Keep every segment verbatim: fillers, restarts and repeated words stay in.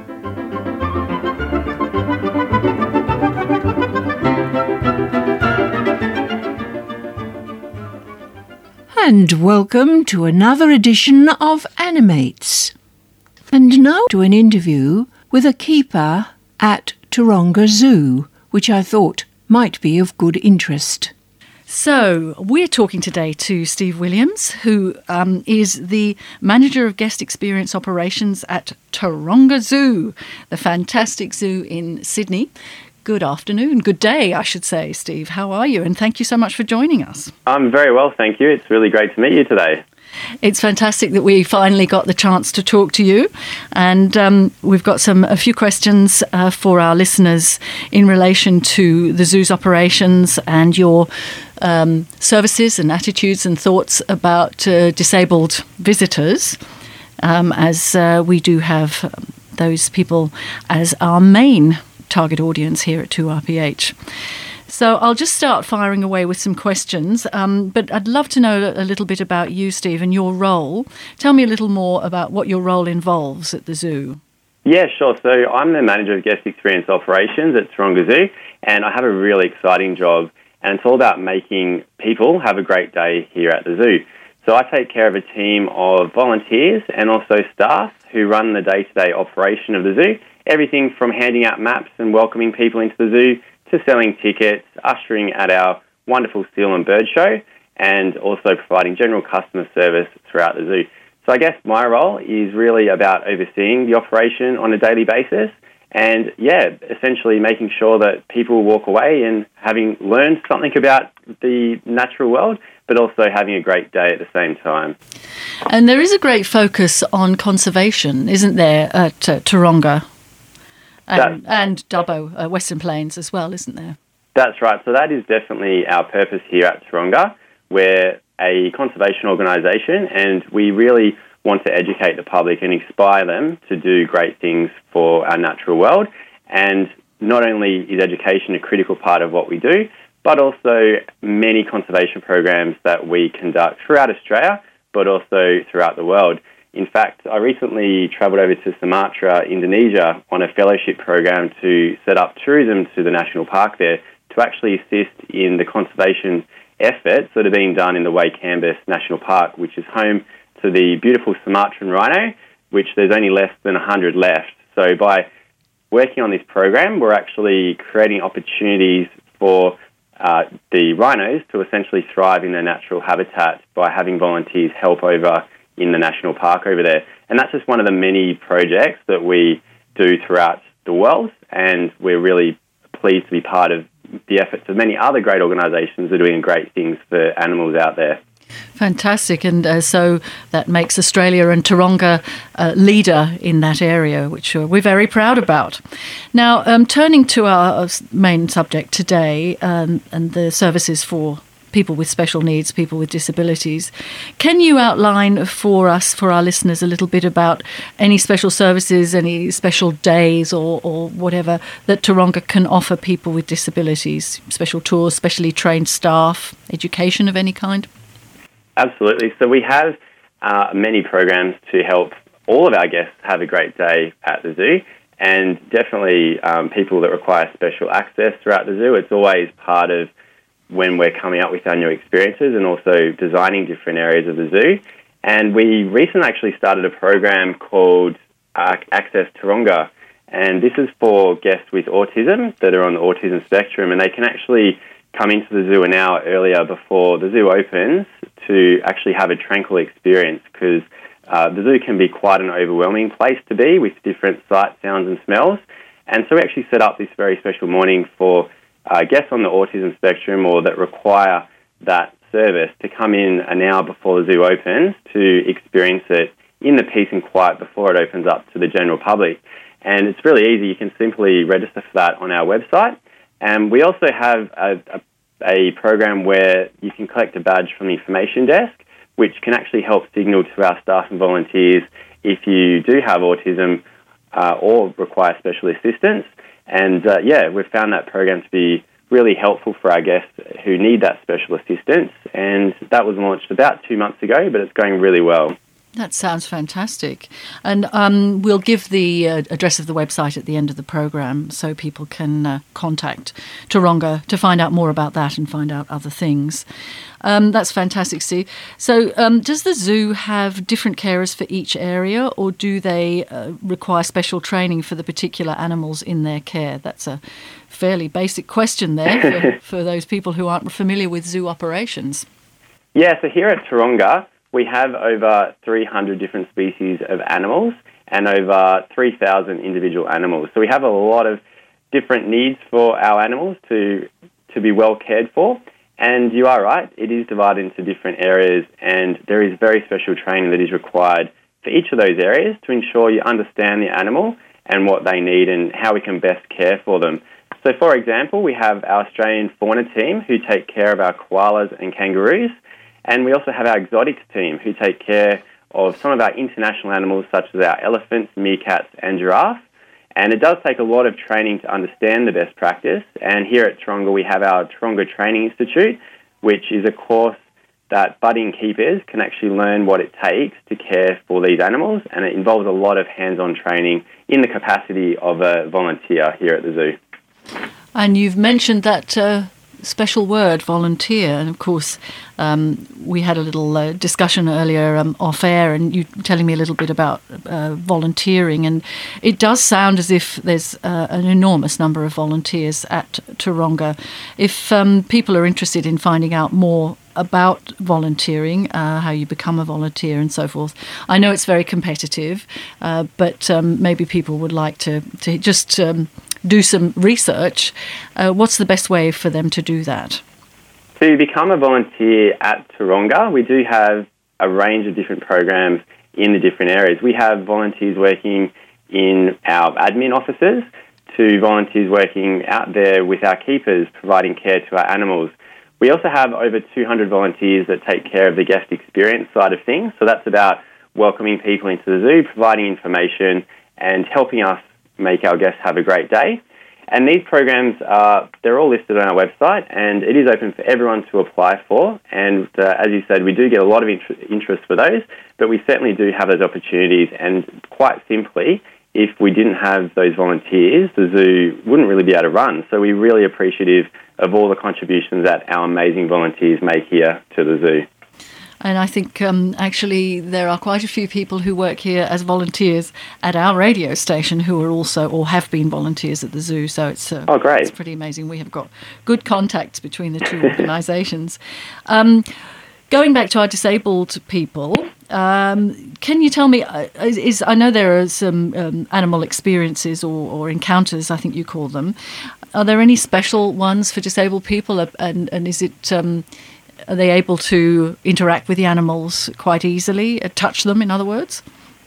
And welcome to another edition of Animates. And now to an interview with a keeper at Taronga Zoo, which I thought might be of good interest. So, we're talking today to Steve Williams, who um, is the Manager of Guest Experience Operations at Taronga Zoo, the fantastic zoo in Sydney. Good afternoon, good day, I should say, Steve. How are you? And thank you so much for joining us. I'm very well, thank you. It's really great to meet you today. It's fantastic that we finally got the chance to talk to you, and um, we've got some a few questions uh, for our listeners in relation to the zoo's operations and your um, services and attitudes and thoughts about uh, disabled visitors, um, as uh, we do have those people as our main target audience here at two R P H. So I'll just start firing away with some questions, um, but I'd love to know a little bit about you, Steve, and your role. Tell me a little more about what your role involves at the zoo. Yeah, sure. So I'm the Manager of Guest Experience Operations at Taronga Zoo, and I have a really exciting job, and it's all about making people have a great day here at the zoo. So I take care of a team of volunteers and also staff who run the day-to-day operation of the zoo, everything from handing out maps and welcoming people into the zoo to selling tickets, ushering at our wonderful seal and bird show, and also providing general customer service throughout the zoo. So I guess my role is really about overseeing the operation on a daily basis and, yeah, essentially making sure that people walk away and having learned something about the natural world, but also having a great day at the same time. And there is a great focus on conservation, isn't there, at uh, Taronga? And, and Dubbo, uh, Western Plains as well, isn't there? That's right. So that is definitely our purpose here at Taronga. We're a conservation organisation, and we really want to educate the public and inspire them to do great things for our natural world. And not only is education a critical part of what we do, but also many conservation programs that we conduct throughout Australia, but also throughout the world. In fact, I recently travelled over to Sumatra, Indonesia, on a fellowship program to set up tourism to the national park there to actually assist in the conservation efforts that are being done in the Waikambas National Park, which is home to the beautiful Sumatran rhino, which there's only less than one hundred left. So by working on this program, we're actually creating opportunities for uh, the rhinos to essentially thrive in their natural habitat by having volunteers help over in the national park over there. And that's just one of the many projects that we do throughout the world, and we're really pleased to be part of the efforts of many other great organisations that are doing great things for animals out there. Fantastic. And uh, so that makes Australia and Taronga uh, leader in that area, which uh, we're very proud about. Now, um, turning to our main subject today, um, and the services for people with special needs, people with disabilities. Can you outline for us, for our listeners, a little bit about any special services, any special days or, or whatever that Taronga can offer people with disabilities, special tours, specially trained staff, education of any kind? Absolutely. So we have uh, many programs to help all of our guests have a great day at the zoo, and definitely um, people that require special access throughout the zoo. It's always part of when we're coming up with our new experiences and also designing different areas of the zoo. And we recently actually started a program called uh, Access Taronga, and this is for guests with autism that are on the autism spectrum, and they can actually come into the zoo an hour earlier before the zoo opens to actually have a tranquil experience, because uh, the zoo can be quite an overwhelming place to be with different sights, sounds and smells. And so we actually set up this very special morning for uh, guests on the autism spectrum or that require that service to come in an hour before the zoo opens to experience it in the peace and quiet before it opens up to the general public. And it's really easy. You can simply register for that on our website. And we also have a, a, a program where you can collect a badge from the information desk, which can actually help signal to our staff and volunteers if you do have autism uh, or require special assistance. And, uh, yeah, we've found that program to be really helpful for our guests who need that special assistance. And that was launched about two months ago, but it's going really well. That sounds fantastic. And um, we'll give the uh, address of the website at the end of the program so people can uh, contact Taronga to find out more about that and find out other things. Um, that's fantastic, Steve. So um, does the zoo have different carers for each area, or do they uh, require special training for the particular animals in their care? That's a fairly basic question there for, for those people who aren't familiar with zoo operations. Yeah, so here at Taronga, we have over three hundred different species of animals and over three thousand individual animals. So we have a lot of different needs for our animals to to be well cared for. And you are right, it is divided into different areas, and there is very special training that is required for each of those areas to ensure you understand the animal and what they need and how we can best care for them. So, for example, we have our Australian fauna team who take care of our koalas and kangaroos. And we also have our exotics team who take care of some of our international animals such as our elephants, meerkats and giraffe. And it does take a lot of training to understand the best practice. And here at Taronga we have our Taronga Training Institute, which is a course that budding keepers can actually learn what it takes to care for these animals. And it involves a lot of hands-on training in the capacity of a volunteer here at the zoo. And you've mentioned that uh, special word, volunteer, and of course um, we had a little uh, discussion earlier um, off air, and you telling me a little bit about uh, volunteering, and it does sound as if there's uh, an enormous number of volunteers at Taronga. If um, people are interested in finding out more about volunteering, uh, how you become a volunteer and so forth. I know it's very competitive, uh, but um, maybe people would like to, to just um, do some research. Uh, what's the best way for them to do that? To become a volunteer at Taronga, we do have a range of different programs in the different areas. We have volunteers working in our admin offices to volunteers working out there with our keepers, providing care to our animals. We also have over two hundred volunteers that take care of the guest experience side of things. So that's about welcoming people into the zoo, providing information and helping us make our guests have a great day. And these programs, are they're all listed on our website, and it is open for everyone to apply for. And uh, as you said, we do get a lot of inter- interest for those, but we certainly do have those opportunities. And quite simply, if we didn't have those volunteers, the zoo wouldn't really be able to run. So we're really appreciative of all the contributions that our amazing volunteers make here to the zoo. And I think um, actually there are quite a few people who work here as volunteers at our radio station who are also or have been volunteers at the zoo. So it's, uh, oh, great. It's pretty amazing. We have got good contacts between the two organisations. Um, going back to our disabled people, um, can you tell me, uh, is, is I know there are some um, animal experiences or, or encounters, I think you call them. Are there any special ones for disabled people, and, and is it... Um, Are they able to interact with the animals quite easily, uh, touch them, in other words?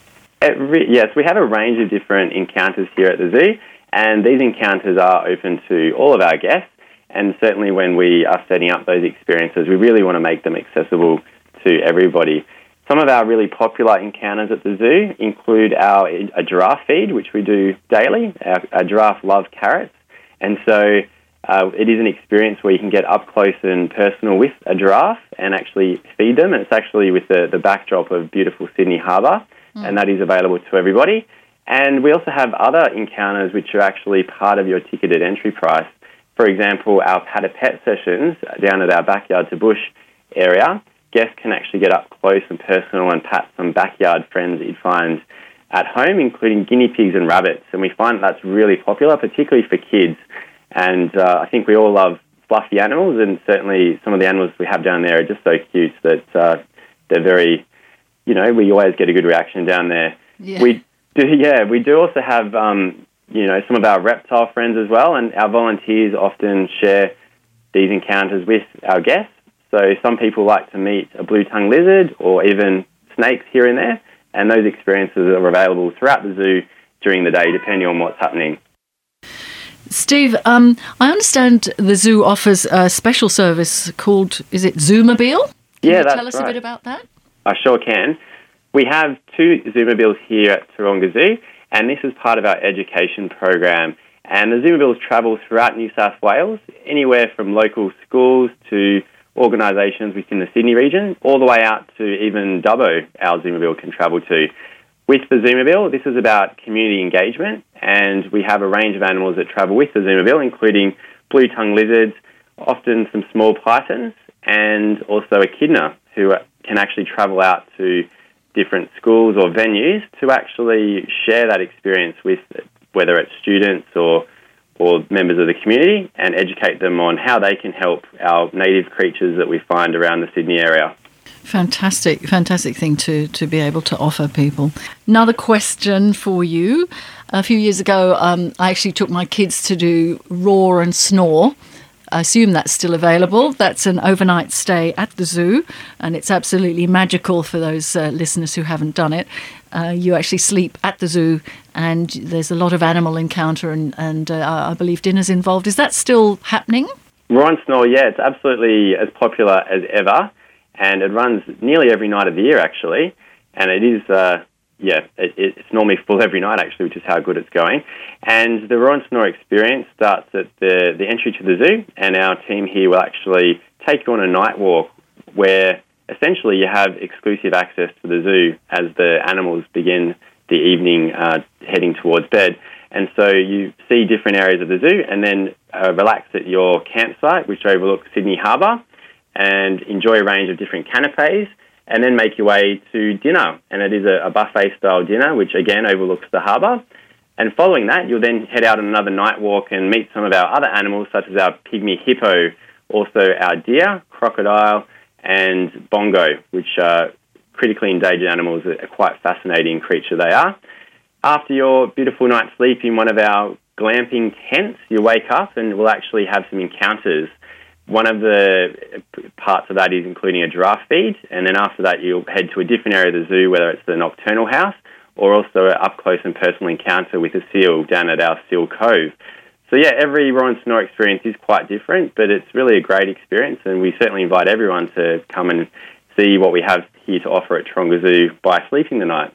Re- yes, we have a range of different encounters here at the zoo, and these encounters are open to all of our guests, and certainly when we are setting up those experiences, we really want to make them accessible to everybody. Some of our really popular encounters at the zoo include our a giraffe feed, which we do daily. Our, our giraffe love carrots, and so Uh, it is an experience where you can get up close and personal with a giraffe and actually feed them. And it's actually with the, the backdrop of beautiful Sydney Harbour, mm. and that is available to everybody. And we also have other encounters which are actually part of your ticketed entry price. For example, our Pat a Pet sessions down at our Backyard to Bush area, guests can actually get up close and personal and pat some backyard friends that you'd find at home, including guinea pigs and rabbits. And we find that's really popular, particularly for kids. And uh, I think we all love fluffy animals, and certainly some of the animals we have down there are just so cute that uh, they're very, you know, we always get a good reaction down there. Yeah. We do, yeah, we do also have, um, you know, some of our reptile friends as well, and our volunteers often share these encounters with our guests. So some people like to meet a blue-tongued lizard or even snakes here and there, and those experiences are available throughout the zoo during the day, depending on what's happening. Steve, um, I understand the zoo offers a special service called, is it Zoomobile? Can yeah, you that's tell us right. a bit about that? I sure can. We have two Zoomobiles here at Taronga Zoo, and this is part of our education program. And the Zoomobiles travel throughout New South Wales, anywhere from local schools to organisations within the Sydney region, all the way out to even Dubbo, our Zoomobile can travel to. With the Zoomobile, this is about community engagement, and we have a range of animals that travel with the Zoomobile, including blue-tongued lizards, often some small pythons, and also echidna, who can actually travel out to different schools or venues to actually share that experience with, whether it's students or or members of the community, and educate them on how they can help our native creatures that we find around the Sydney area. Fantastic, fantastic thing to, to be able to offer people. Another question for you. A few years ago, um, I actually took my kids to do Roar and Snore. I assume that's still available. That's an overnight stay at the zoo, and it's absolutely magical for those uh, listeners who haven't done it. Uh, you actually sleep at the zoo, and there's a lot of animal encounter, and, and uh, I believe dinner's involved. Is that still happening? Roar and Snore, yeah, it's absolutely as popular as ever, and it runs nearly every night of the year, actually, and it is... Uh, Yeah, it, it's normally full every night, actually, which is how good it's going. And the Roar and Snore experience starts at the, the entry to the zoo, and our team here will actually take you on a night walk where essentially you have exclusive access to the zoo as the animals begin the evening uh, heading towards bed. And so you see different areas of the zoo and then uh, relax at your campsite, which overlooks Sydney Harbour, and enjoy a range of different canapes, and then make your way to dinner. And it is a, a buffet-style dinner, which again overlooks the harbour. And following that, you'll then head out on another night walk and meet some of our other animals, such as our pygmy hippo, also our deer, crocodile, and bongo, which are critically endangered animals, a quite fascinating creature they are. After your beautiful night's sleep in one of our glamping tents, you wake up and we'll actually have some encounters. One of the parts of that is including a giraffe feed, and then after that you'll head to a different area of the zoo, whether it's the nocturnal house or also an up-close and personal encounter with a seal down at our Seal Cove. So yeah, every Roar and Snore experience is quite different, but it's really a great experience, and we certainly invite everyone to come and see what we have here to offer at Taronga Zoo by sleeping the night.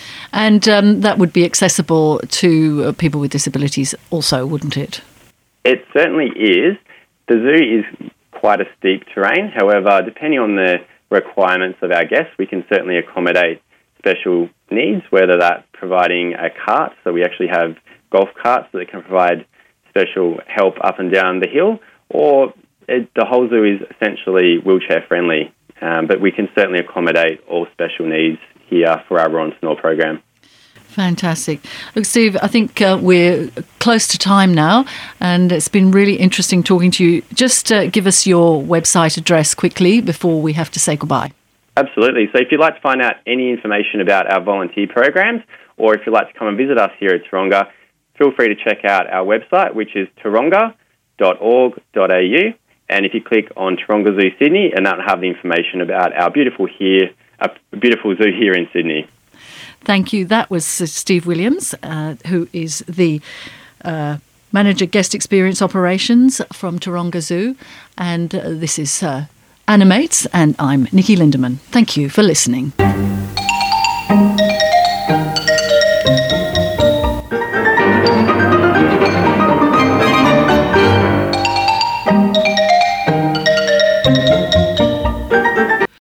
And um, that would be accessible to uh, people with disabilities also, wouldn't it? It certainly is. The zoo is quite a steep terrain. However, depending on the requirements of our guests, we can certainly accommodate special needs, whether that's providing a cart. So we actually have golf carts that can provide special help up and down the hill, or it, the whole zoo is essentially wheelchair friendly. Um, but we can certainly accommodate all special needs here for our Roar and Snore program. Fantastic. Look, Steve, I think uh, we're close to time now, and it's been really interesting talking to you. Just uh, give us your website address quickly before we have to say goodbye. Absolutely. So if you'd like to find out any information about our volunteer programs, or if you'd like to come and visit us here at Taronga, feel free to check out our website, which is taronga dot org dot a u. And if you click on Taronga Zoo Sydney, and that'll have the information about our beautiful here, a beautiful zoo here in Sydney. Thank you. That was Steve Williams, uh, who is the uh, Manager Guest Experience Operations from Taronga Zoo. And uh, this is uh, Animates, and I'm Nikki Lindemann. Thank you for listening.